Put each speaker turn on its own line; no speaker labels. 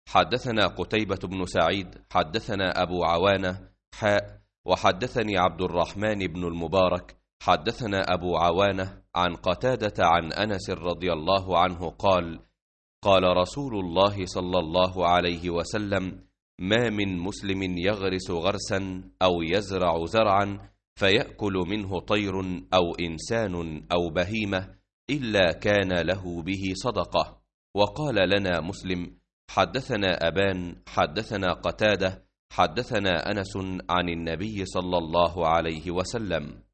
حدثنا قتيبة بن سعيد حدثنا أبو عوانة وحدثني عبد الرحمن بن المبارك حدثنا أبو عوانة عن قتادة عن أنس رضي الله عنه قال: قال رسول الله صلى الله عليه وسلم: ما من مسلم يغرس غرسا أو يزرع زرعا فيأكل منه طير أو إنسان أو بهيمة إلا كان له به صدقة. وقال لنا مسلم: حدثنا أبان حدثنا قتادة حدثنا أنس عن النبي صلى الله عليه وسلم.